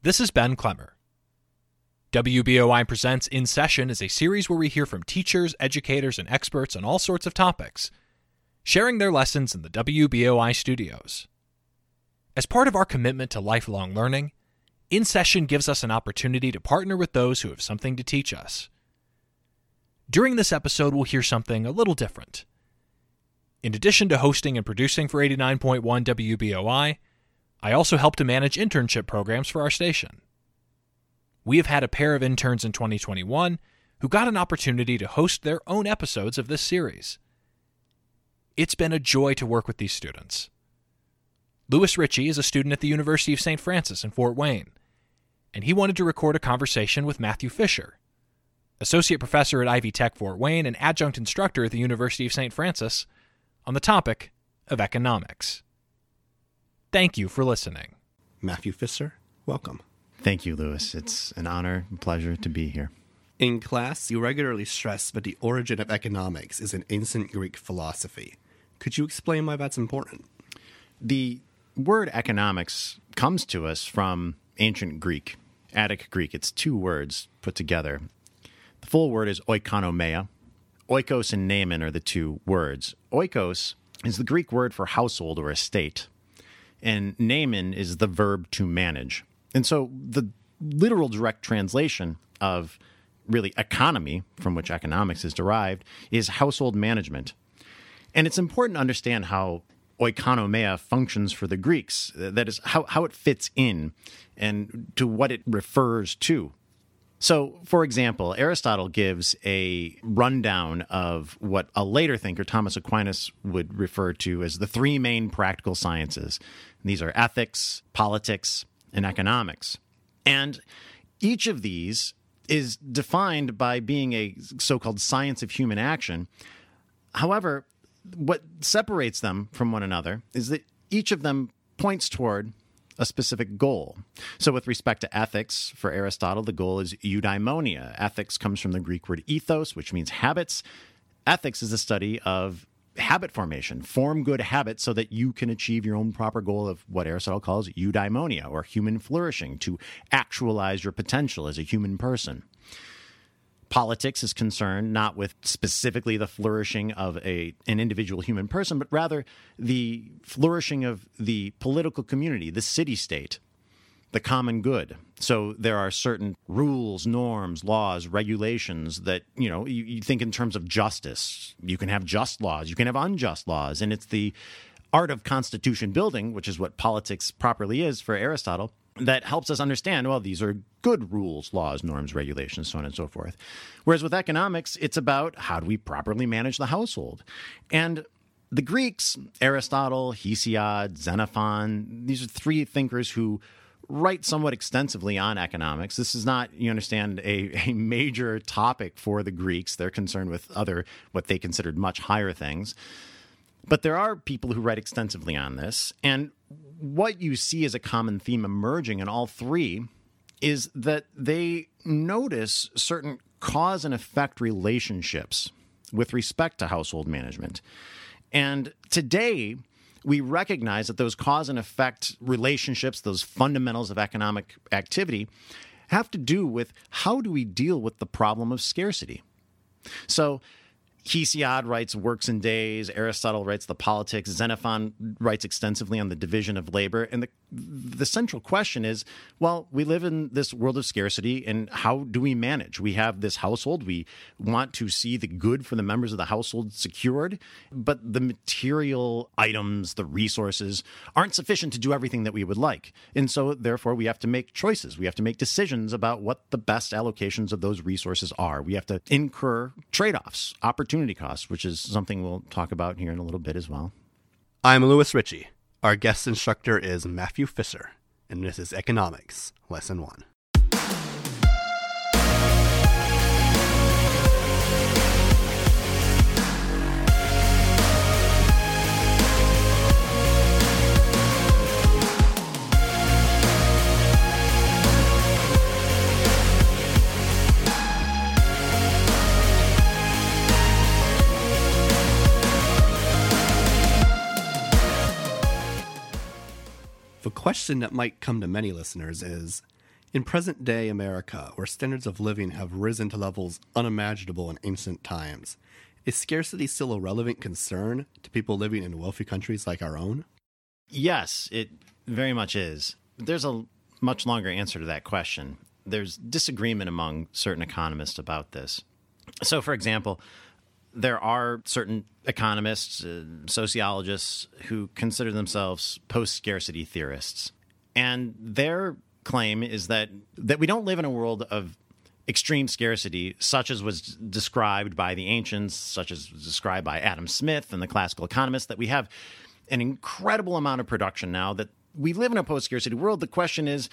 This is Ben Clemmer. WBOI Presents In Session is a series where we hear from teachers, educators, and experts on all sorts of topics, sharing their lessons in the WBOI studios. As part of our commitment to lifelong learning, In Session gives us an opportunity to partner with those who have something to teach us. During this episode, we'll hear something a little different. In addition to hosting and producing for 89.1 WBOI, I also help to manage internship programs for our station. We have had a pair of interns in 2021 who got an opportunity to host their own episodes of this series. It's been a joy to work with these students. Louis Ritchie is a student at the University of St. Francis in Fort Wayne, and he wanted to record a conversation with Matthew Fisher, associate professor at Ivy Tech Fort Wayne and adjunct instructor at the University of St. Francis, on the topic of economics. Thank you for listening. Matthew Fisher, welcome. Thank you, Louis. It's an honor and pleasure to be here. In class, you regularly stress that the origin of economics is in ancient Greek philosophy. Could you explain why that's important? The word economics comes to us from ancient Greek, Attic Greek. It's two words put together. The full word is oikonomia. Oikos and naemon are the two words. Oikos is the Greek word for household or estate, and naemon is the verb to manage. And so the literal direct translation of really economy, from which economics is derived, is household management. And it's important to understand how oikonomia functions for the Greeks. That is, how it fits in and to what it refers to. So, for example, Aristotle gives a rundown of what a later thinker, Thomas Aquinas, would refer to as the three main practical sciences. These are ethics, politics, and economics. And each of these is defined by being a so-called science of human action. However, what separates them from one another is that each of them points toward a specific goal. So with respect to ethics, for Aristotle, the goal is eudaimonia. Ethics comes from the Greek word ethos, which means habits. Ethics is the study of habit formation. Form good habits so that you can achieve your own proper goal of what Aristotle calls eudaimonia, or human flourishing, to actualize your potential as a human person. Politics is concerned not with specifically the flourishing of an individual human person, but rather the flourishing of the political community, the city-state, the common good. So there are certain rules, norms, laws, regulations that, you think in terms of justice. You can have just laws, you can have unjust laws, and it's the art of constitution building, which is what politics properly is for Aristotle, that helps us understand, well, these are good rules, laws, norms, regulations, so on and so forth. Whereas with economics, it's about how do we properly manage the household. And the Greeks, Aristotle, Hesiod, Xenophon, these are three thinkers who write somewhat extensively on economics. This is not, you understand, a major topic for the Greeks. They're concerned with other, what they considered much higher things. But there are people who write extensively on this, and what you see as a common theme emerging in all three is that they notice certain cause and effect relationships with respect to household management. And today, we recognize that those cause and effect relationships, those fundamentals of economic activity, have to do with how do we deal with the problem of scarcity. So Hesiod writes Works and Days, Aristotle writes The Politics, Xenophon writes extensively on the division of labor. And the central question is, well, we live in this world of scarcity, and how do we manage? We have this household. We want to see the good for the members of the household secured, but the material items, the resources, aren't sufficient to do everything that we would like. And so, therefore, we have to make choices. We have to make decisions about what the best allocations of those resources are. We have to incur trade-offs, opportunity costs, which is something we'll talk about here in a little bit as well. I'm Louis Ritchie. Our guest instructor is Matthew Fisher, and this is Economics, Lesson 1. The question that might come to many listeners is, In present-day America, where standards of living have risen to levels unimaginable in ancient times, is scarcity still a relevant concern to people living in wealthy countries like our own? Yes, it very much is. There's a much longer answer to that question. There's disagreement among certain economists about this. So, for example, there are certain economists, sociologists, who consider themselves post-scarcity theorists. And their claim is that we don't live in a world of extreme scarcity, such as was described by the ancients, such as was described by Adam Smith and the classical economists, that we have an incredible amount of production now, that we live in a post-scarcity world. The question is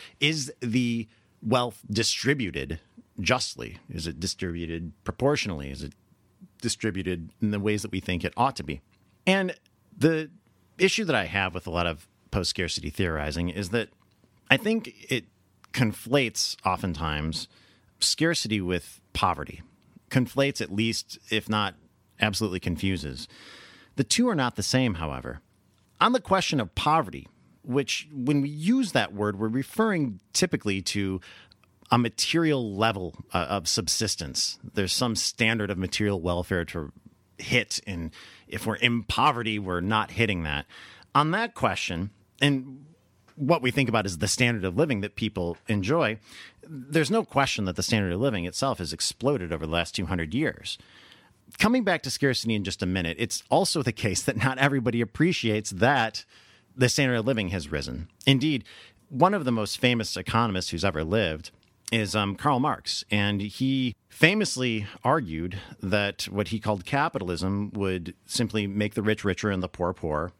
the wealth distributed justly? Is it distributed proportionally? Is it distributed in the ways that we think it ought to be? And the issue that I have with a lot of post-scarcity theorizing is that I think it conflates oftentimes scarcity with poverty. Conflates, at least, if not absolutely confuses. The two are not the same, however. On the question of poverty, which when we use that word, we're referring typically to a material level of subsistence. There's some standard of material welfare to hit, and if we're in poverty, we're not hitting that. On that question, and what we think about is the standard of living that people enjoy, there's no question that the standard of living itself has exploded over the last 200 years. Coming back to scarcity in just a minute, it's also the case that not everybody appreciates that the standard of living has risen. Indeed, one of the most famous economists who's ever lived is Karl Marx, and he famously argued that what he called capitalism would simply make the rich richer and the poor poorer.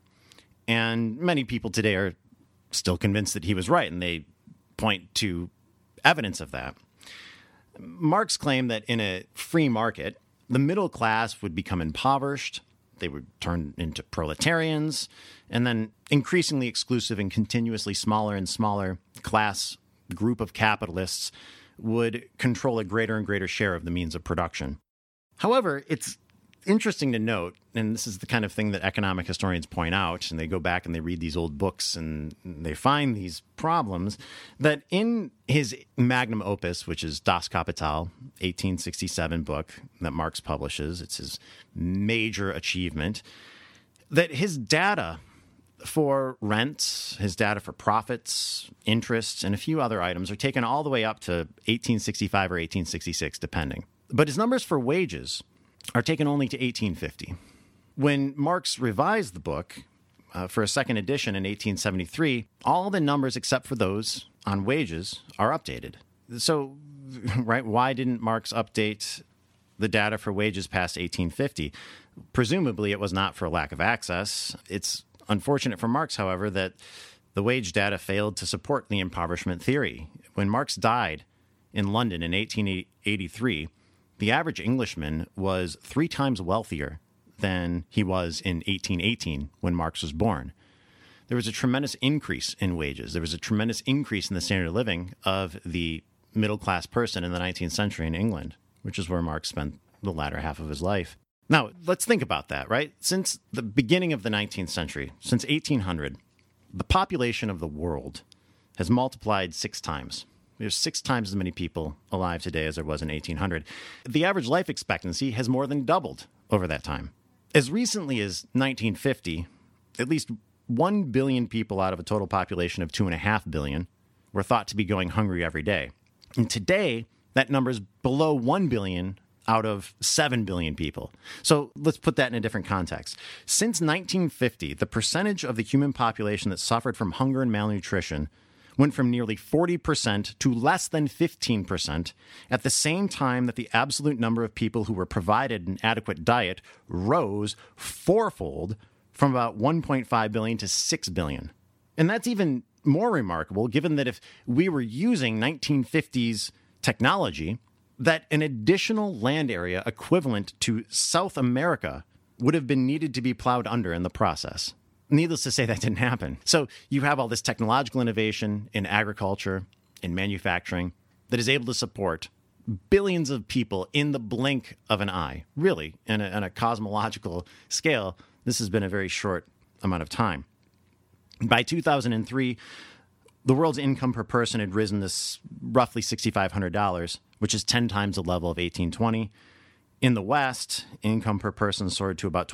And many people today are still convinced that he was right, and they point to evidence of that. Marx claimed that in a free market, the middle class would become impoverished, they would turn into proletarians, and then increasingly exclusive and continuously smaller and smaller class group of capitalists would control a greater and greater share of the means of production. However, it's interesting to note, and this is the kind of thing that economic historians point out, and they go back and they read these old books and they find these problems, that in his magnum opus, which is Das Kapital, 1867 book that Marx publishes, it's his major achievement, that his data for rents, his data for profits, interests, and a few other items are taken all the way up to 1865 or 1866, depending. But his numbers for wages are taken only to 1850. When Marx revised the book for a second edition in 1873, all the numbers except for those on wages are updated. So, right, why didn't Marx update the data for wages past 1850? Presumably, it was not for a lack of access. It's unfortunate for Marx, however, that the wage data failed to support the impoverishment theory. When Marx died in London in 1883, the average Englishman was 3 times wealthier than he was in 1818 when Marx was born. There was a tremendous increase in wages. There was a tremendous increase in the standard of living of the middle-class person in the 19th century in England, which is where Marx spent the latter half of his life. Now, let's think about that, right? Since the beginning of the 19th century, since 1800, the population of the world has multiplied 6 times. There's 6 times as many people alive today as there was in 1800. The average life expectancy has more than doubled over that time. As recently as 1950, at least 1 billion people out of a total population of 2.5 billion were thought to be going hungry every day. And today, that number is below 1 billion out of 7 billion people. So let's put that in a different context. Since 1950, the percentage of the human population that suffered from hunger and malnutrition went from nearly 40% to less than 15%, at the same time that the absolute number of people who were provided an adequate diet rose 4-fold from about 1.5 billion to 6 billion. And that's even more remarkable, given that if we were using 1950s technology, that an additional land area equivalent to South America would have been needed to be plowed under in the process. Needless to say, that didn't happen. So you have all this technological innovation in agriculture, in manufacturing, that is able to support billions of people in the blink of an eye. Really, in a cosmological scale, this has been a very short amount of time. By 2003, the world's income per person had risen this roughly $6,500, which is 10 times the level of 1820. In the West, income per person soared to about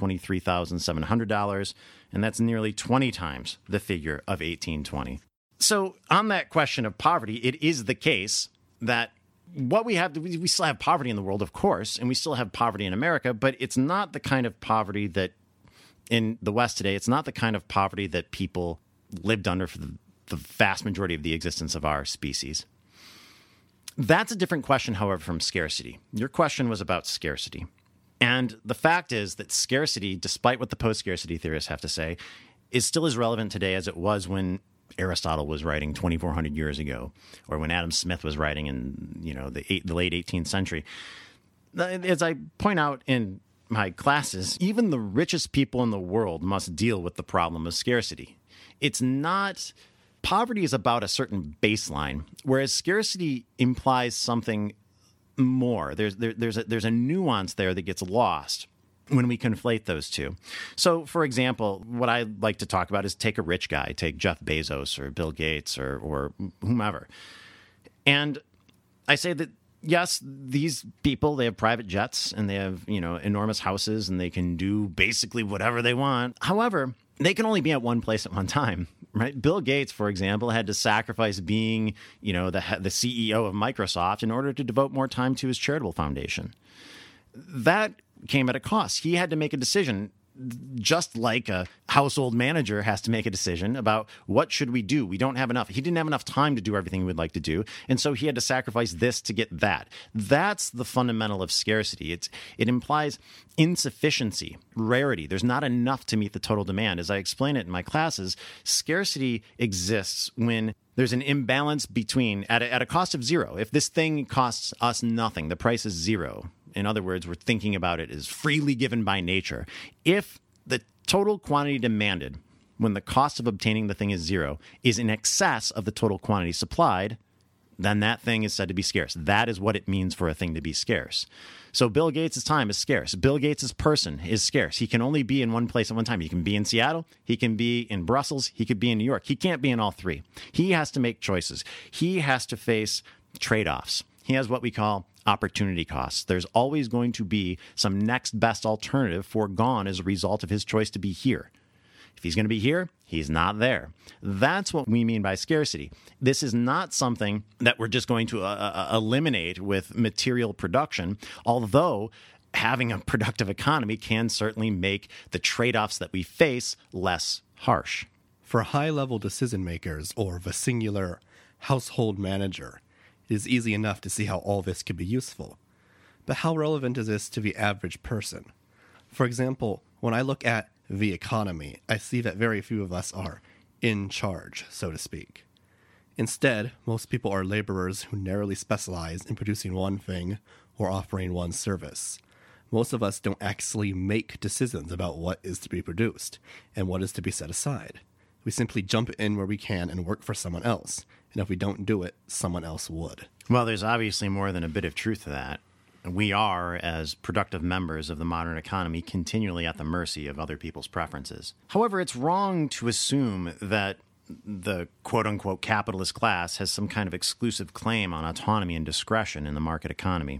$23,700, and that's nearly 20 times the figure of 1820. So on that question of poverty, it is the case that what we have, we still have poverty in the world, of course, and we still have poverty in America, but it's not the kind of poverty that in the West today, it's not the kind of poverty that people lived under for the vast majority of the existence of our species. That's a different question, however, from scarcity. Your question was about scarcity. And the fact is that scarcity, despite what the post-scarcity theorists have to say, is still as relevant today as it was when Aristotle was writing 2,400 years ago, or when Adam Smith was writing in the late 18th century. As I point out in my classes, even the richest people in the world must deal with the problem of scarcity. It's not... Poverty is about a certain baseline, whereas scarcity implies something more. There's a nuance there that gets lost when we conflate those two. So, for example, what I like to talk about is take a rich guy, take Jeff Bezos or Bill Gates or whomever. And I say that, yes, these people, they have private jets and they have, enormous houses and they can do basically whatever they want. However, they can only be at one place at one time, right? Bill Gates, for example, had to sacrifice being, the CEO of Microsoft in order to devote more time to his charitable foundation. That came at a cost. He had to make a decision, just like a household manager has to make a decision about what should we do. We don't have enough. He didn't have enough time to do everything he would like to do, and so he had to sacrifice this to get that. That's the fundamental of scarcity. It implies insufficiency, rarity. There's not enough to meet the total demand. As I explain it in my classes, scarcity exists when there's an imbalance between, at a cost of zero. If this thing costs us nothing, the price is zero. In other words, we're thinking about it as freely given by nature. If the total quantity demanded when the cost of obtaining the thing is zero is in excess of the total quantity supplied, then that thing is said to be scarce. That is what it means for a thing to be scarce. So Bill Gates' time is scarce. Bill Gates' person is scarce. He can only be in one place at one time. He can be in Seattle. He can be in Brussels. He could be in New York. He can't be in all three. He has to make choices. He has to face trade-offs. He has what we call opportunity costs. There's always going to be some next best alternative foregone as a result of his choice to be here. If he's going to be here, he's not there. That's what we mean by scarcity. This is not something that we're just going to eliminate with material production, although having a productive economy can certainly make the trade-offs that we face less harsh. For high-level decision makers or the singular household manager, it is easy enough to see how all this could be useful. But how relevant is this to the average person? For example, when I look at the economy, I see that very few of us are in charge, so to speak. Instead, most people are laborers who narrowly specialize in producing one thing or offering one service. Most of us don't actually make decisions about what is to be produced and what is to be set aside. We simply jump in where we can and work for someone else. And if we don't do it, someone else would. Well, there's obviously more than a bit of truth to that. We are, as productive members of the modern economy, continually at the mercy of other people's preferences. However, it's wrong to assume that the quote-unquote capitalist class has some kind of exclusive claim on autonomy and discretion in the market economy.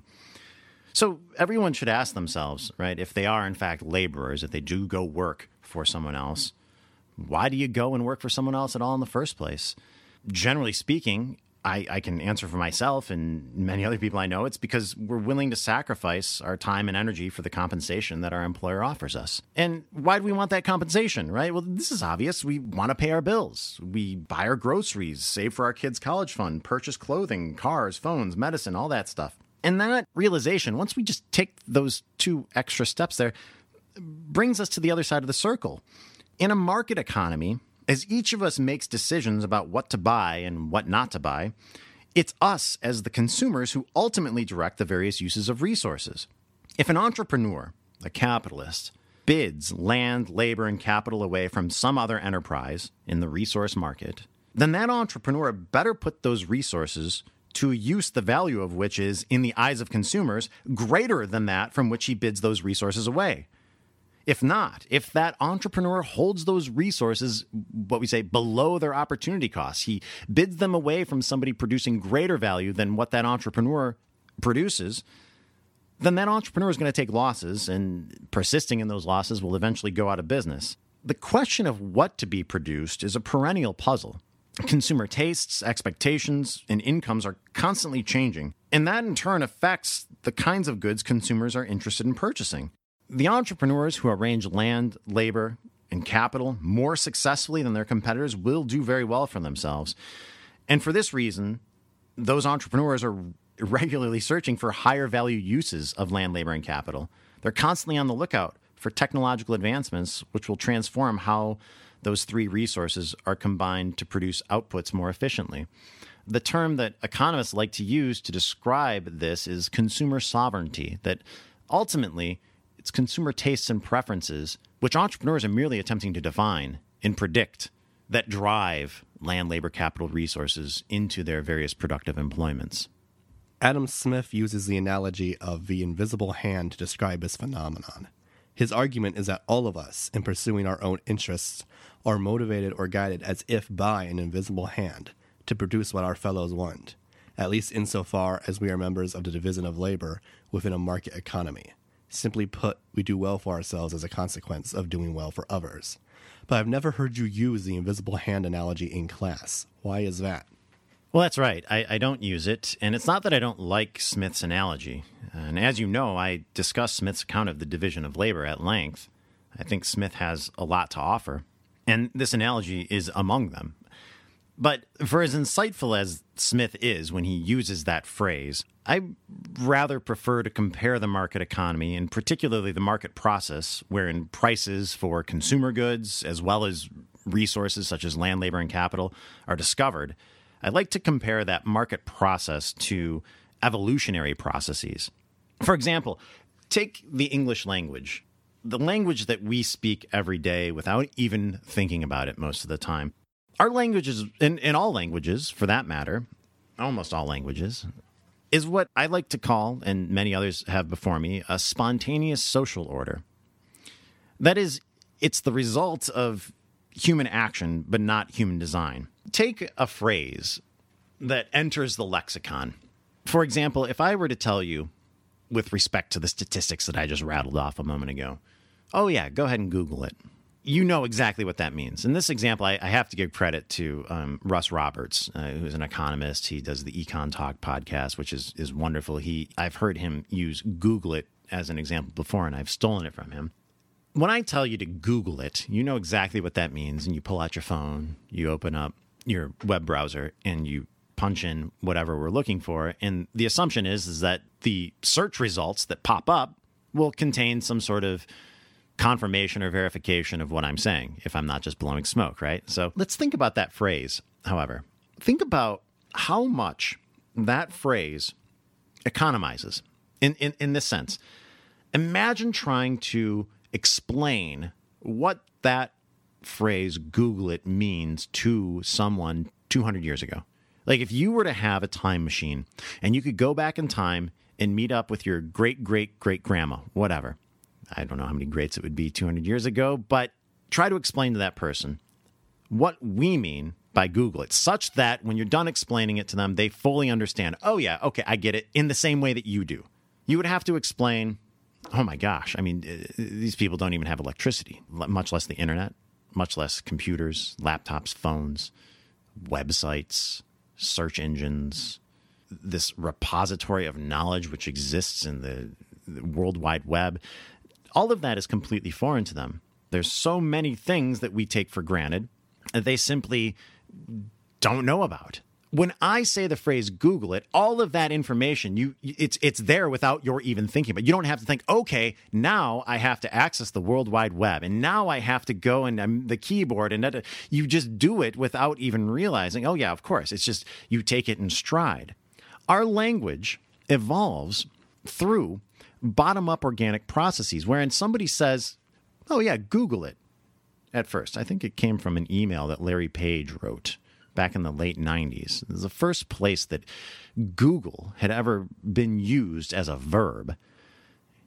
So everyone should ask themselves, right, if they are in fact laborers, if they do go work for someone else, why do you go and work for someone else at all in the first place? Generally speaking, I can answer for myself and many other people I know, it's because we're willing to sacrifice our time and energy for the compensation that our employer offers us. And why do we want that compensation, right? Well, this is obvious. We want to pay our bills. We buy our groceries, save for our kids' college fund, purchase clothing, cars, phones, medicine, all that stuff. And that realization, once we just take those two extra steps there, brings us to the other side of the circle. In a market economy, as each of us makes decisions about what to buy and what not to buy, it's us as the consumers who ultimately direct the various uses of resources. If an entrepreneur, a capitalist, bids land, labor, and capital away from some other enterprise in the resource market, then that entrepreneur better put those resources to a use the value of which is, in the eyes of consumers, greater than that from which he bids those resources away. If not, if that entrepreneur holds those resources, what we say, below their opportunity costs, he bids them away from somebody producing greater value than what that entrepreneur produces, then that entrepreneur is going to take losses, and persisting in those losses will eventually go out of business. The question of what to be produced is a perennial puzzle. Consumer tastes, expectations, and incomes are constantly changing, and that in turn affects the kinds of goods consumers are interested in purchasing. The entrepreneurs who arrange land, labor, and capital more successfully than their competitors will do very well for themselves. And for this reason, those entrepreneurs are regularly searching for higher value uses of land, labor, and capital. They're constantly on the lookout for technological advancements which will transform how those three resources are combined to produce outputs more efficiently. The term that economists like to use to describe this is consumer sovereignty, that ultimately it's consumer tastes and preferences, which entrepreneurs are merely attempting to define and predict, that drive land, labor, capital resources into their various productive employments. Adam Smith uses the analogy of the invisible hand to describe this phenomenon. His argument is that all of us, in pursuing our own interests, are motivated or guided as if by an invisible hand to produce what our fellows want, at least insofar as we are members of the division of labor within a market economy. Simply put, we do well for ourselves as a consequence of doing well for others. But I've never heard you use the invisible hand analogy in class. Why is that? Well, that's right. I don't use it, and it's not that I don't like Smith's analogy. And as you know, I discussed Smith's account of the division of labor at length. I think Smith has a lot to offer, and this analogy is among them. But for as insightful as Smith is when he uses that phrase, I rather prefer to compare the market economy, and particularly the market process, wherein prices for consumer goods, as well as resources such as land, labor, and capital, are discovered. I like to compare that market process to evolutionary processes. For example, take the English language, the language that we speak every day without even thinking about it most of the time. Our languages, in all languages for that matter, almost all languages, is what I like to call, and many others have before me, a spontaneous social order. That is, it's the result of human action, but not human design. Take a phrase that enters the lexicon. For example, if I were to tell you, with respect to the statistics that I just rattled off a moment ago, oh yeah, go ahead and Google it. You know exactly what that means. In this example, I have to give credit to Russ Roberts, who's an economist. He does the Econ Talk podcast, which is wonderful. I've heard him use Google it as an example before, and I've stolen it from him. When I tell you to Google it, you know exactly what that means, and you pull out your phone, you open up your web browser, and you punch in whatever we're looking for. And the assumption is that the search results that pop up will contain some sort of confirmation or verification of what I'm saying, if I'm not just blowing smoke, right? So let's think about that phrase, however. Think about how much that phrase economizes in this sense. Imagine trying to explain what that phrase, Google it, means to someone 200 years ago. Like if you were to have a time machine and you could go back in time and meet up with your great-great-great-grandma, whatever. I don't know how many greats it would be 200 years ago, but try to explain to that person what we mean by Google it, such that when you're done explaining it to them, they fully understand, oh yeah, okay, I get it, in the same way that you do. You would have to explain, oh my gosh, I mean, these people don't even have electricity, much less the internet, much less computers, laptops, phones, websites, search engines, this repository of knowledge which exists in the World Wide Web. All of that is completely foreign to them. There's so many things that we take for granted that they simply don't know about. When I say the phrase Google it, all of that information, it's there without your even thinking. But you don't have to think, okay, now I have to access the World Wide Web, and now I have to go and the keyboard, and you just do it without even realizing, oh yeah, of course. It's just you take it in stride. Our language evolves through bottom-up organic processes, wherein somebody says, oh yeah, Google it. At first, I think it came from an email that Larry Page wrote back in the late 90s. It was the first place that Google had ever been used as a verb.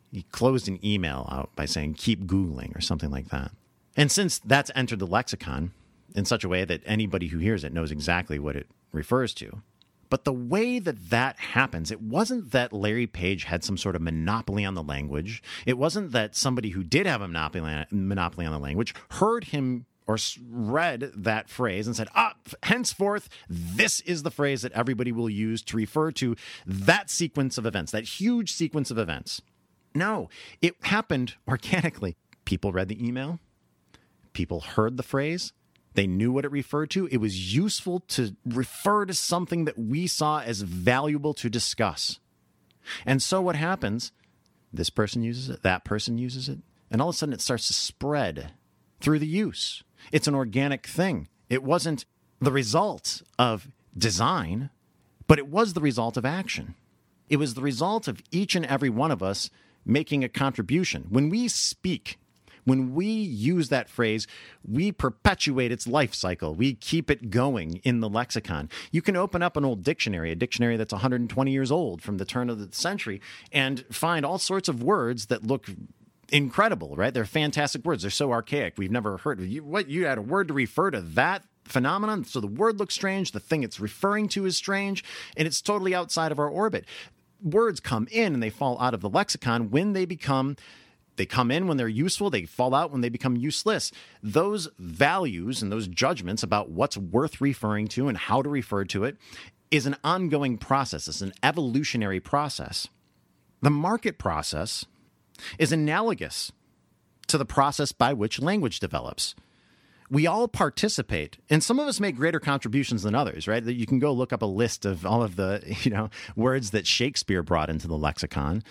He closed an email out by saying, keep Googling or something like that. And since that's entered the lexicon in such a way that anybody who hears it knows exactly what it refers to. But the way that that happens, it wasn't that Larry Page had some sort of monopoly on the language. It wasn't that somebody who did have a monopoly on the language heard him or read that phrase and said, henceforth, this is the phrase that everybody will use to refer to that sequence of events, that huge sequence of events. No, it happened organically. People read the email. People heard the phrase. They knew what it referred to. It was useful to refer to something that we saw as valuable to discuss. And so what happens, this person uses it, that person uses it, and all of a sudden it starts to spread through the use. It's an organic thing. It wasn't the result of design, but it was the result of action. It was the result of each and every one of us making a contribution. When we speak, when we use that phrase, we perpetuate its life cycle. We keep it going in the lexicon. You can open up an old dictionary, a dictionary that's 120 years old from the turn of the century, and find all sorts of words that look incredible, right? They're fantastic words. They're so archaic. We've never heard of you. What, you had a word to refer to that phenomenon? So the word looks strange. The thing it's referring to is strange, and it's totally outside of our orbit. Words come in and they fall out of the lexicon when they come in when they're useful, they fall out when they become useless. Those values and those judgments about what's worth referring to and how to refer to it is an ongoing process. It's an evolutionary process. The market process is analogous to the process by which language develops. We all participate, and some of us make greater contributions than others, right? You can go look up a list of all of the, words that Shakespeare brought into the lexicon.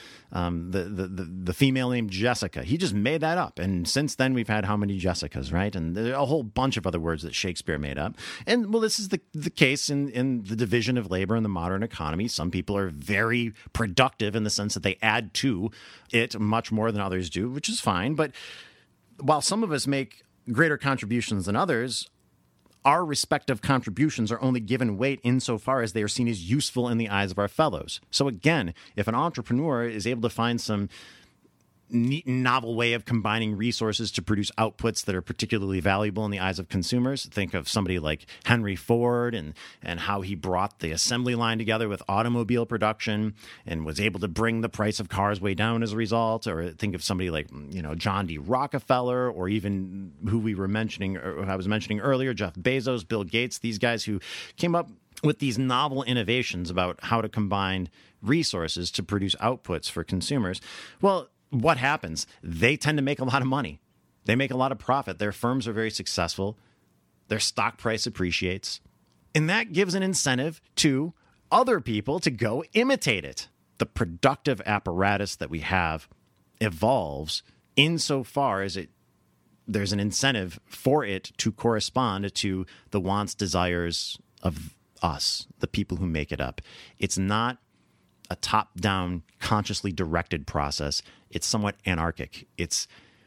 The female named Jessica, he just made that up. And since then, we've had how many Jessicas, right? And there are a whole bunch of other words that Shakespeare made up. And, well, this is the case in the division of labor in the modern economy. Some people are very productive in the sense that they add to it much more than others do, which is fine. But while some of us make greater contributions than others, our respective contributions are only given weight insofar as they are seen as useful in the eyes of our fellows. So again, if an entrepreneur is able to find some neat, novel way of combining resources to produce outputs that are particularly valuable in the eyes of consumers. Think of somebody like Henry Ford and how he brought the assembly line together with automobile production and was able to bring the price of cars way down as a result. Or think of somebody like, John D. Rockefeller, or even who we were mentioning, or I was mentioning earlier, Jeff Bezos, Bill Gates, these guys who came up with these novel innovations about how to combine resources to produce outputs for consumers. Well, what happens? They tend to make a lot of money. They make a lot of profit. Their firms are very successful. Their stock price appreciates. And that gives an incentive to other people to go imitate it. The productive apparatus that we have evolves insofar as there's an incentive for it to correspond to the wants, desires of us, the people who make it up. It's not a top-down, consciously directed process. It's somewhat anarchic. It's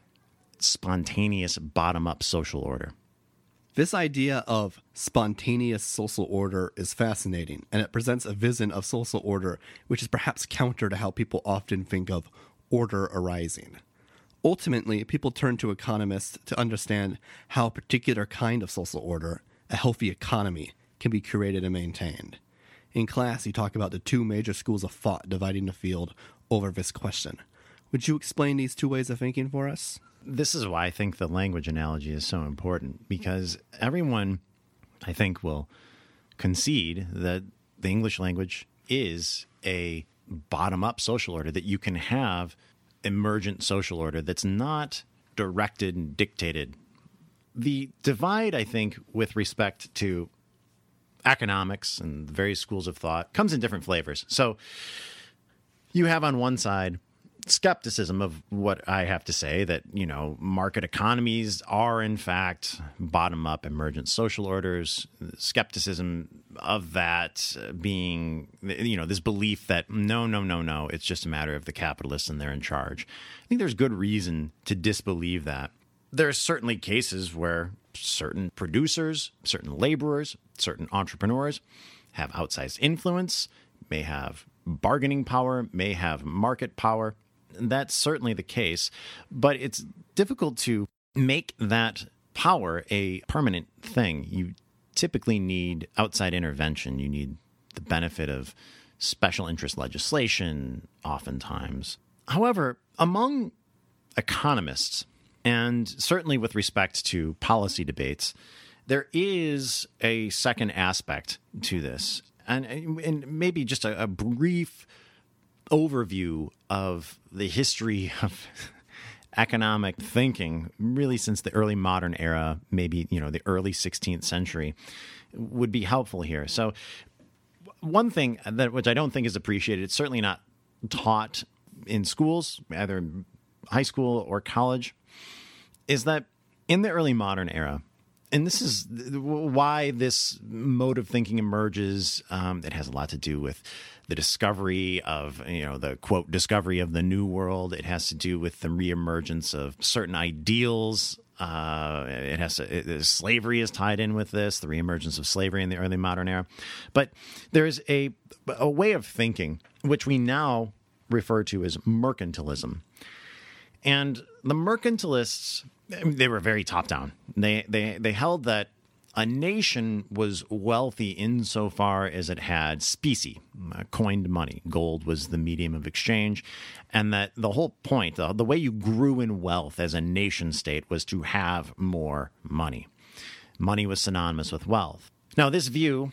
spontaneous, bottom-up social order. This idea of spontaneous social order is fascinating, and it presents a vision of social order which is perhaps counter to how people often think of order arising. Ultimately, people turn to economists to understand how a particular kind of social order, a healthy economy, can be created and maintained. In class, you talk about the two major schools of thought dividing the field over this question. Would you explain these two ways of thinking for us? This is why I think the language analogy is so important, because everyone, I think, will concede that the English language is a bottom-up social order, that you can have emergent social order that's not directed and dictated. The divide, I think, with respect to economics and the various schools of thought comes in different flavors. So you have on one side skepticism of what I have to say, that, market economies are in fact bottom-up emergent social orders. Skepticism of that being, this belief that no, it's just a matter of the capitalists and they're in charge. I think there's good reason to disbelieve that. There are certainly cases where certain producers, certain laborers, certain entrepreneurs have outsized influence, may have bargaining power, may have market power. that's certainly the case, but it's difficult to make that power a permanent thing. You typically need outside intervention. You need the benefit of special interest legislation, oftentimes. However, among economists, and certainly with respect to policy debates, there is a second aspect to this, and maybe just a brief overview of the history of economic thinking, really since the early modern era, maybe the early 16th century, would be helpful here. So, one thing which I don't think is appreciated, it's certainly not taught in schools, either in high school or college, is that in the early modern era, and this is why this mode of thinking emerges. It has a lot to do with the discovery of, the quote, discovery of the New World. It has to do with the reemergence of certain ideals. Slavery is tied in with this, the reemergence of slavery in the early modern era. But there's a way of thinking which we now refer to as mercantilism. And the mercantilists, they were very top-down. They held that a nation was wealthy insofar as it had specie, coined money. Gold was the medium of exchange. And that the whole point, the way you grew in wealth as a nation state was to have more money. Money was synonymous with wealth. Now, this view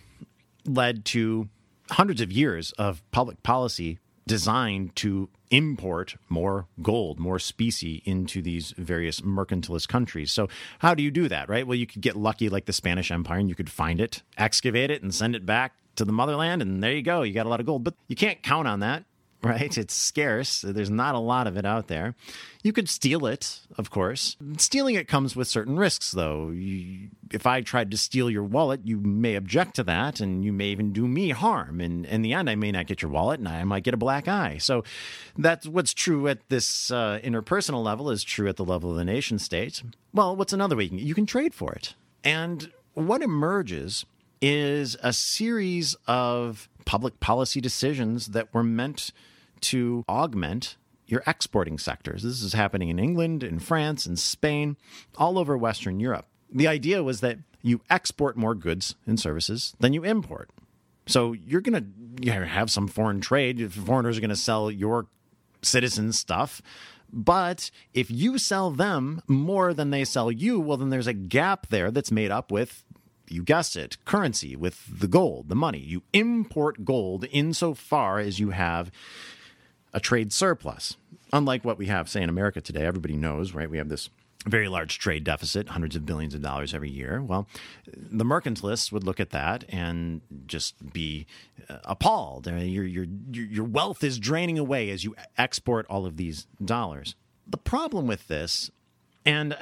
led to hundreds of years of public policy designed to import more gold, more specie into these various mercantilist countries. So how do you do that, right? Well, you could get lucky like the Spanish Empire, and you could find it, excavate it, and send it back to the motherland, and there you go. You got a lot of gold. But you can't count on that, right? It's scarce. There's not a lot of it out there. You could steal it, of course. Stealing it comes with certain risks, though. If I tried to steal your wallet, you may object to that, and you may even do me harm. And in the end, I may not get your wallet, and I might get a black eye. So that's what's true at this interpersonal level is true at the level of the nation state. Well, what's another way? You can trade for it. And what emerges is a series of public policy decisions that were meant to augment your exporting sectors. This is happening in England, in France, in Spain, all over Western Europe. The idea was that you export more goods and services than you import. So you're going to have some foreign trade. Foreigners are going to sell your citizens stuff. But if you sell them more than they sell you, well, then there's a gap there that's made up with, you guessed it, currency, with the gold, the money. You import gold insofar as you have a trade surplus. Unlike what we have, say, in America today, everybody knows, right? We have this very large trade deficit, hundreds of billions of dollars every year. Well, the mercantilists would look at that and just be appalled. Your wealth is draining away as you export all of these dollars. The problem with this, and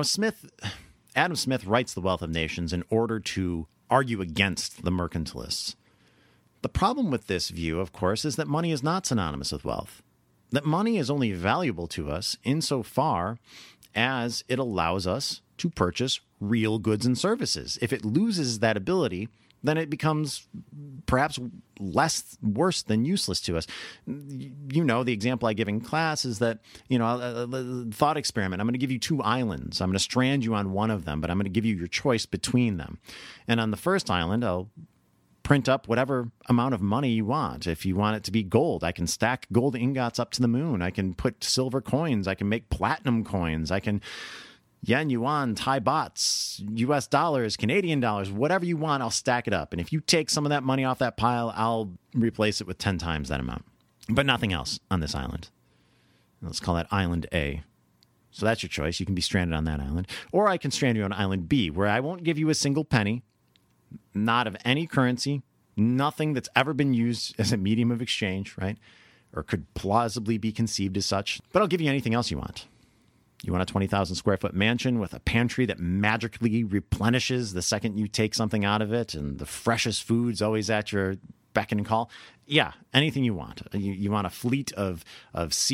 Adam Smith writes The Wealth of Nations in order to argue against the mercantilists. The problem with this view, of course, is that money is not synonymous with wealth. That money is only valuable to us insofar as it allows us to purchase real goods and services. If it loses that ability, then it becomes perhaps worse than useless to us. The example I give in class is that, a thought experiment. I'm going to give you two islands. I'm going to strand you on one of them, but I'm going to give you your choice between them. And on the first island, I'll print up whatever amount of money you want. If you want it to be gold, I can stack gold ingots up to the moon. I can put silver coins. I can make platinum coins. I can yen, yuan, Thai bahts, US dollars, Canadian dollars, whatever you want, I'll stack it up. And if you take some of that money off that pile, I'll replace it with 10 times that amount. But nothing else on this island. Let's call that Island A. So that's your choice. You can be stranded on that island. Or I can strand you on Island B, where I won't give you a single penny, not of any currency, nothing that's ever been used as a medium of exchange, right? Or could plausibly be conceived as such. But I'll give you anything else you want. You want a 20,000 square foot mansion with a pantry that magically replenishes the second you take something out of it, and the freshest food's always at your beck and call? Yeah, anything you want. You want a fleet of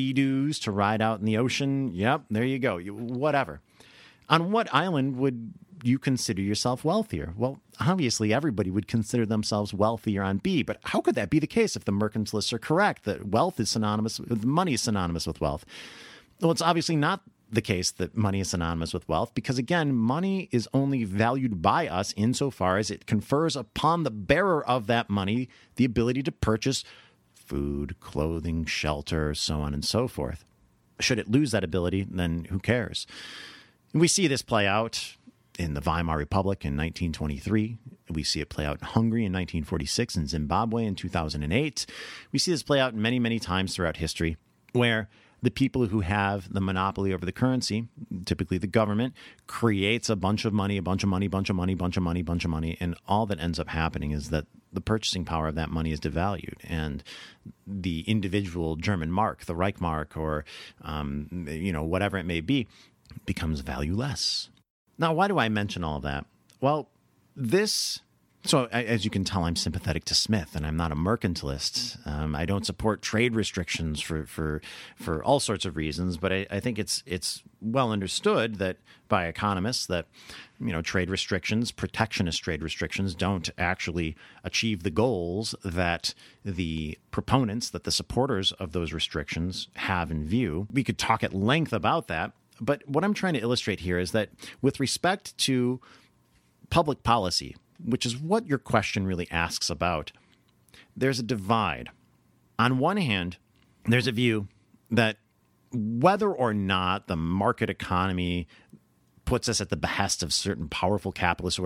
Sea-Doos to ride out in the ocean? Yep, there you go. Whatever. On what island would you consider yourself wealthier? Well, obviously, everybody would consider themselves wealthier on B, but how could that be the case if the mercantilists are correct that wealth is synonymous with money is synonymous with wealth? Well, it's obviously not the case that money is synonymous with wealth because, again, money is only valued by us insofar as it confers upon the bearer of that money the ability to purchase food, clothing, shelter, so on and so forth. Should it lose that ability, then who cares? We see this play out in the Weimar Republic in 1923. We see it play out in Hungary in 1946 and Zimbabwe in 2008. We see this play out many, many times throughout history where the people who have the monopoly over the currency, typically the government, creates a bunch of money, and all that ends up happening is that the purchasing power of that money is devalued, and the individual German mark, the Reichsmark, or whatever it may be, becomes valueless. Now, why do I mention all of that? Well, So as you can tell, I'm sympathetic to Smith, and I'm not a mercantilist. I don't support trade restrictions for all sorts of reasons, but I think it's well understood that by economists that trade restrictions, protectionist trade restrictions, don't actually achieve the goals that the proponents, that the supporters of those restrictions have in view. We could talk at length about that, but what I'm trying to illustrate here is that with respect to public policy, which is what your question really asks about, there's a divide. On one hand, there's a view that whether or not the market economy puts us at the behest of certain powerful capitalists or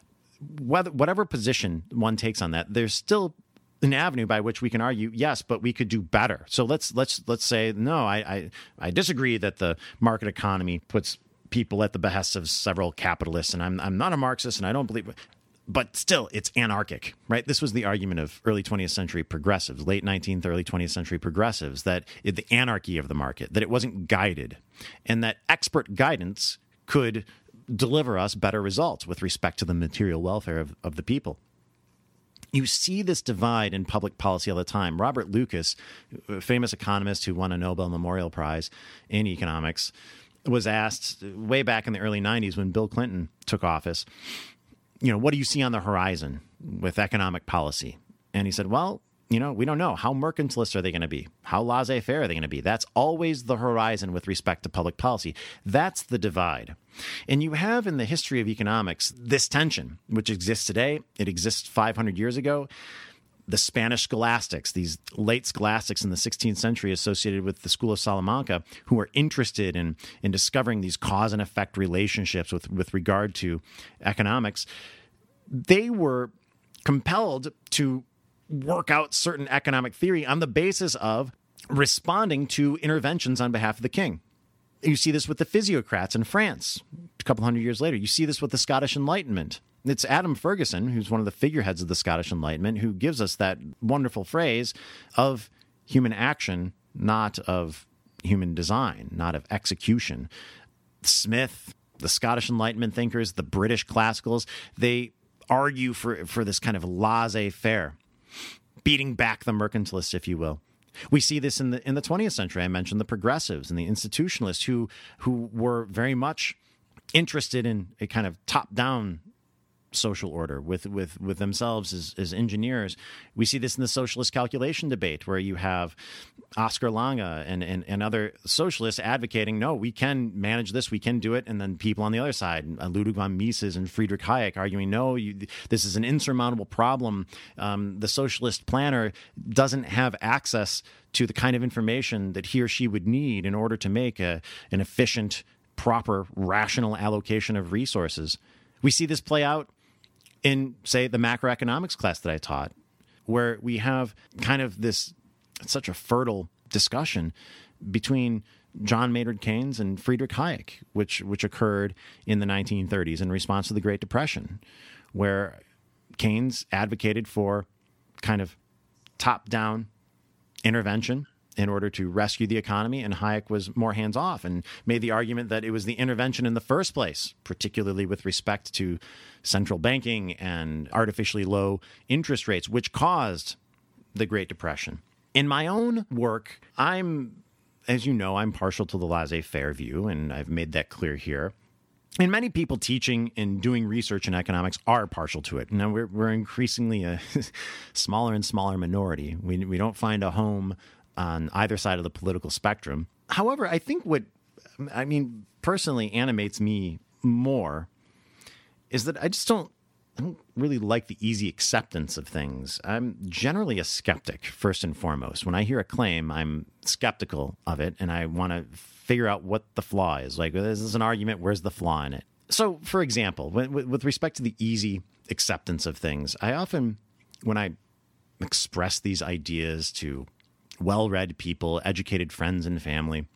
whatever position one takes on that, there's still an avenue by which we can argue, yes, but we could do better. So let's say, no, I disagree that the market economy puts people at the behest of several capitalists, and I'm not a Marxist, and I don't believe. But still, it's anarchic, right? This was the argument of early 20th century progressives, late 19th, early 20th century progressives, that the anarchy of the market, that it wasn't guided, and that expert guidance could deliver us better results with respect to the material welfare of the people. You see this divide in public policy all the time. Robert Lucas, a famous economist who won a Nobel Memorial Prize in economics, was asked way back in the early 90s when Bill Clinton took office, what do you see on the horizon with economic policy? And he said, well, we don't know. How mercantilist are they going to be? How laissez-faire are they going to be? That's always the horizon with respect to public policy. That's the divide. And you have in the history of economics this tension, which exists today. It exists 500 years ago. The Spanish scholastics, these late scholastics in the 16th century associated with the School of Salamanca, who were interested in discovering these cause and effect relationships with regard to economics, they were compelled to work out certain economic theory on the basis of responding to interventions on behalf of the king. You see this with the physiocrats in France a couple hundred years later. You see this with the Scottish Enlightenment. It's Adam Ferguson, who's one of the figureheads of the Scottish Enlightenment, who gives us that wonderful phrase of human action, not of human design, not of execution. Smith, the Scottish Enlightenment thinkers, the British classicals, they argue for this kind of laissez-faire, beating back the mercantilists, if you will. We see this in the 20th century. I mentioned the progressives and the institutionalists who were very much interested in a kind of top-down social order with themselves as engineers. We see this in the socialist calculation debate, where you have Oscar Lange and other socialists advocating, no, we can manage this, we can do it, and then people on the other side, Ludwig von Mises and Friedrich Hayek, arguing, no, this is an insurmountable problem. The socialist planner doesn't have access to the kind of information that he or she would need in order to make an efficient, proper, rational allocation of resources. We see this play out in, say, the macroeconomics class that I taught, where we have kind of this, such a fertile discussion between John Maynard Keynes and Friedrich Hayek, which occurred in the 1930s in response to the Great Depression, where Keynes advocated for kind of top-down intervention in order to rescue the economy, and Hayek was more hands-off and made the argument that it was the intervention in the first place, particularly with respect to central banking and artificially low interest rates, which caused the Great Depression. In my own work, as you know, I'm partial to the laissez-faire view, and I've made that clear here. And many people teaching and doing research in economics are partial to it. Now, we're increasingly a smaller and smaller minority. We don't find a home on either side of the political spectrum. However, I think personally animates me more is that I don't really like the easy acceptance of things. I'm generally a skeptic, first and foremost. When I hear a claim, I'm skeptical of it, and I want to figure out what the flaw is. Like, this is an argument, where's the flaw in it? So, for example, with respect to the easy acceptance of things, I often, when I express these ideas to well-read people, educated friends and family,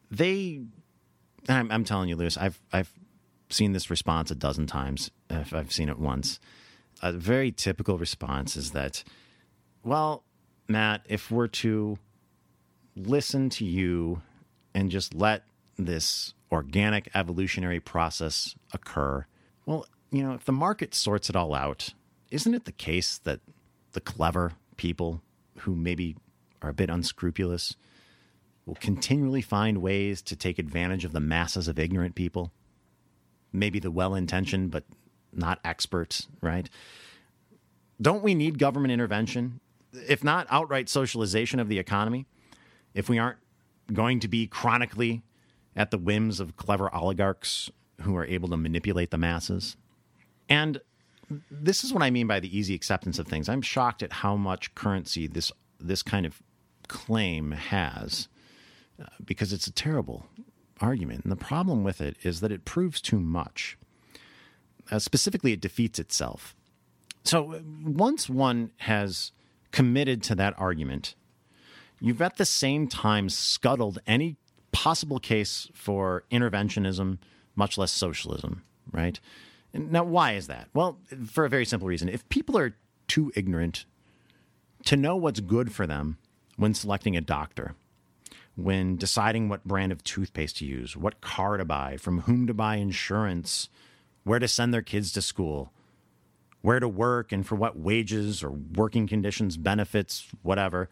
I'm telling you, Lewis, I've seen this response a dozen times, if I've seen it once. A very typical response is that, well, Matt, if we're to listen to you and just let this organic evolutionary process occur, well, if the market sorts it all out, isn't it the case that the clever people who maybe are a bit unscrupulous will continually find ways to take advantage of the masses of ignorant people? Maybe the well-intentioned, but not experts, right? Don't we need government intervention, if not outright socialization of the economy, if we aren't going to be chronically at the whims of clever oligarchs who are able to manipulate the masses? And this is what I mean by the easy acceptance of things. I'm shocked at how much currency this kind of claim has, because it's a terrible argument. And the problem with it is that it proves too much. Specifically, it defeats itself. So once one has committed to that argument, you've at the same time scuttled any possible case for interventionism, much less socialism, right? Now, why is that? Well, for a very simple reason. If people are too ignorant to know what's good for them when selecting a doctor, when deciding what brand of toothpaste to use, what car to buy, from whom to buy insurance, where to send their kids to school, where to work and for what wages or working conditions, benefits, whatever.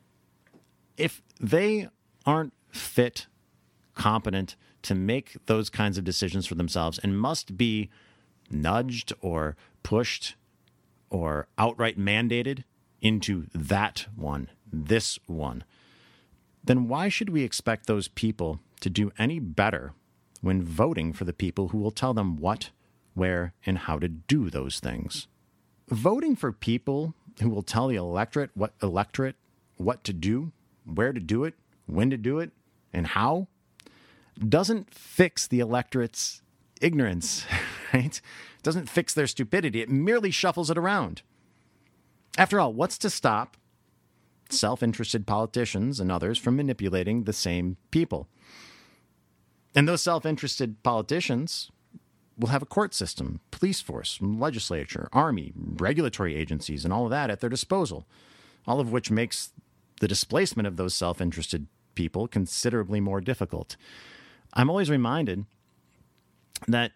If they aren't fit, competent to make those kinds of decisions for themselves and must be nudged or pushed or outright mandated into this one, then why should we expect those people to do any better when voting for the people who will tell them what, where, and how to do those things? Voting for people who will tell the electorate what to do, where to do it, when to do it, and how doesn't fix the electorate's ignorance, right? It doesn't fix their stupidity. It merely shuffles it around. After all, what's to stop self-interested politicians and others from manipulating the same people? And those self-interested politicians will have a court system, police force, legislature, army, regulatory agencies, and all of that at their disposal, all of which makes the displacement of those self-interested people considerably more difficult. I'm always reminded that,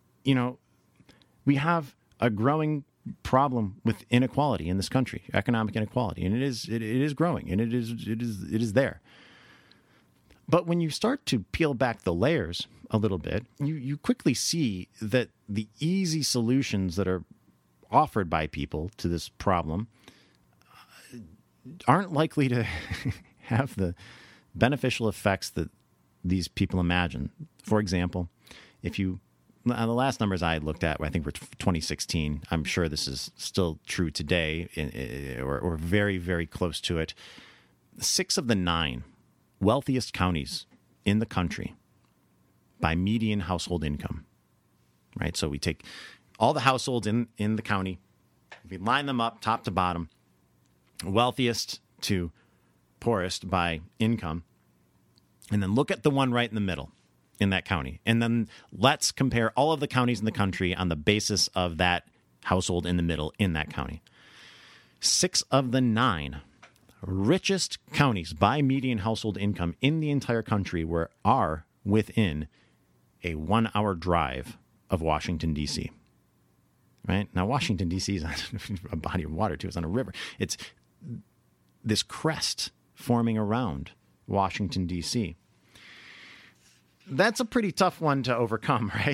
we have a growing problem with inequality in this country, economic inequality, and it is growing, and it is there. But when you start to peel back the layers a little bit, you quickly see that the easy solutions that are offered by people to this problem aren't likely to have the beneficial effects that these people imagine. For example, the last numbers I looked at, I think, were 2016. I'm sure this is still true today, or very, very close to it. 6 of the 9 wealthiest counties in the country by median household income, right? So we take all the households in the county, we line them up top to bottom, wealthiest to poorest by income, and then look at the one right in the middle in that county. And then let's compare all of the counties in the country on the basis of that household in the middle in that county. 6 of the 9 richest counties by median household income in the entire country are within a 1-hour drive of Washington, D.C. Right? Now, Washington, D.C. is on a body of water, too. It's on a river. It's this crest forming around Washington, D.C. That's a pretty tough one to overcome, right?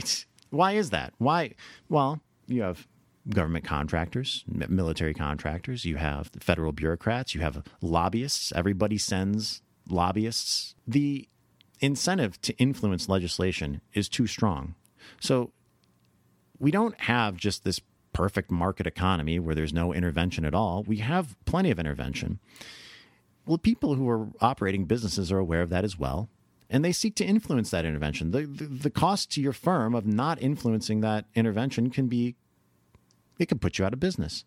Why is that? Why? Well, you have government contractors, military contractors, you have federal bureaucrats, you have lobbyists. Everybody sends lobbyists. The incentive to influence legislation is too strong. So we don't have just this perfect market economy where there's no intervention at all. We have plenty of intervention. Well, people who are operating businesses are aware of that as well, and they seek to influence that intervention. The cost to your firm of not influencing that intervention it can put you out of business.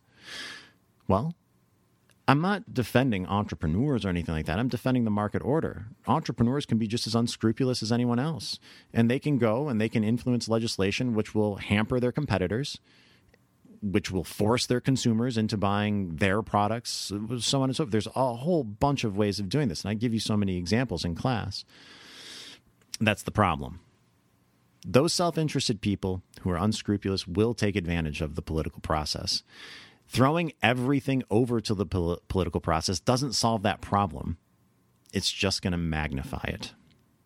Well, I'm not defending entrepreneurs or anything like that. I'm defending the market order. Entrepreneurs can be just as unscrupulous as anyone else, and they can go and they can influence legislation which will hamper their competitors, which will force their consumers into buying their products, so on and so forth. There's a whole bunch of ways of doing this, and I give you so many examples in class. That's the problem. Those self-interested people who are unscrupulous will take advantage of the political process. Throwing everything over to the political process doesn't solve that problem. It's just going to magnify it.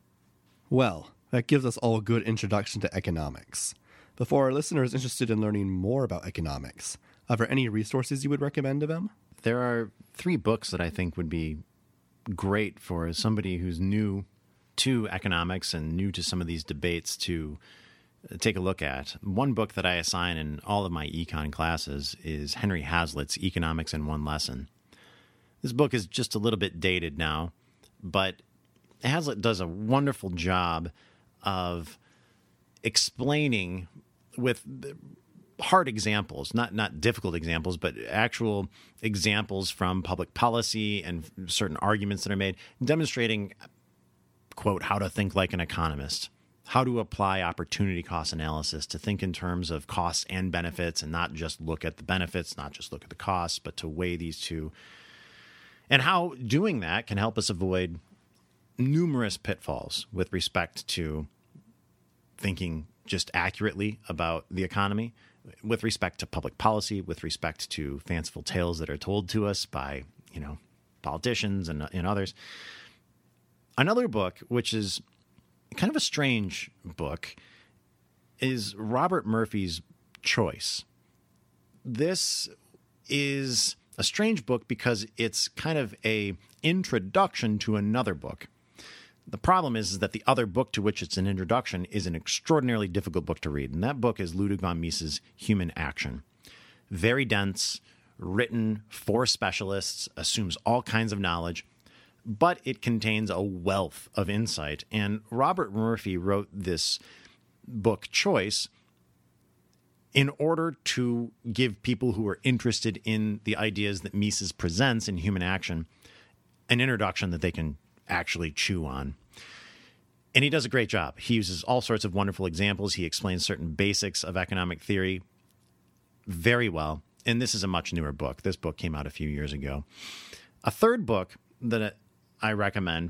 Well, that gives us all a good introduction to economics. But for our listeners interested in learning more about economics, are there any resources you would recommend to them? There are 3 books that I think would be great for somebody who's new to economics and new to some of these debates to take a look at. One book that I assign in all of my econ classes is Henry Hazlitt's Economics in One Lesson. This book is just a little bit dated now, but Hazlitt does a wonderful job of explaining with hard examples, not difficult examples, but actual examples from public policy and certain arguments that are made, demonstrating, quote, how to think like an economist, how to apply opportunity cost analysis to think in terms of costs and benefits and not just look at the benefits, not just look at the costs, but to weigh these two, and how doing that can help us avoid numerous pitfalls with respect to thinking just accurately about the economy, with respect to public policy, with respect to fanciful tales that are told to us by, politicians and others. Another book, which is kind of a strange book, is Robert Murphy's Choice. This is a strange book because it's kind of a introduction to another book. The problem is that the other book to which it's an introduction is an extraordinarily difficult book to read, and that book is Ludwig von Mises' Human Action. Very dense, written for specialists, assumes all kinds of knowledge, but it contains a wealth of insight. And Robert Murphy wrote this book, Choice, in order to give people who are interested in the ideas that Mises presents in Human Action an introduction that they can actually chew on. And he does a great job. He uses all sorts of wonderful examples. He explains certain basics of economic theory very well. And this is a much newer book. This book came out a few years ago. A third book that I recommend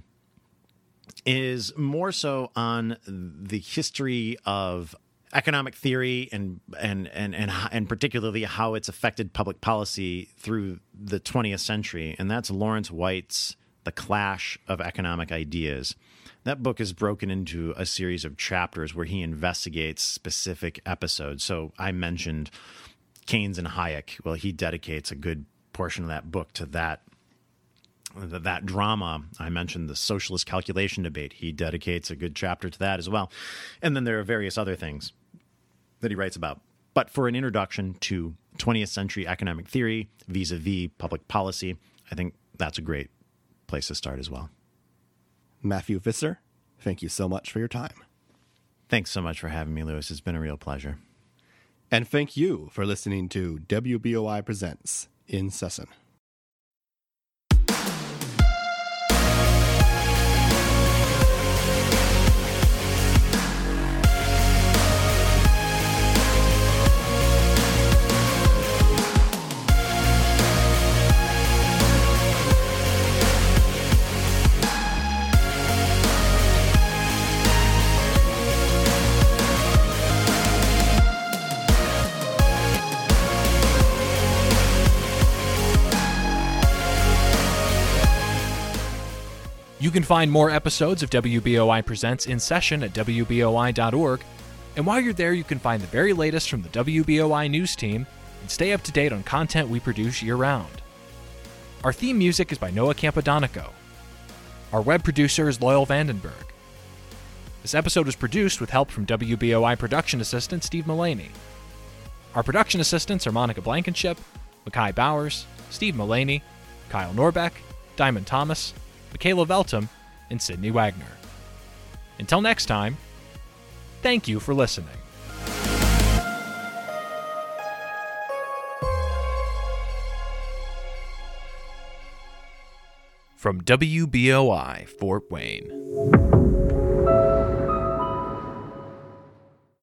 is more so on the history of economic theory and particularly how it's affected public policy through the 20th century. And that's Lawrence White's The Clash of Economic Ideas. That book is broken into a series of chapters where he investigates specific episodes. So I mentioned Keynes and Hayek. Well, he dedicates a good portion of that book to that drama. I mentioned the socialist calculation debate. He dedicates a good chapter to that as well. And then there are various other things that he writes about. But for an introduction to 20th century economic theory vis-a-vis public policy, I think that's a great place to start as well. Matthew Visser, thank you so much for your time. Thanks so much for having me, Lewis. It's been a real pleasure. And thank you for listening to WBOI Presents In Session. You can find more episodes of WBOI Presents In Session at WBOI.org, And while you're there, you can find the very latest from the WBOI news team and stay up to date on content we produce year-round. Our theme music is by Noah Campadonico. Our web producer is Loyal Vandenberg. This episode was produced with help from WBOI production assistant Steve Mullaney. Our production assistants are Monica Blankenship, Makai Bowers, Steve Mullaney, Kyle Norbeck, Diamond Thomas, Michaela Veltum, and Sydney Wagner. Until next time, thank you for listening. From WBOI Fort Wayne.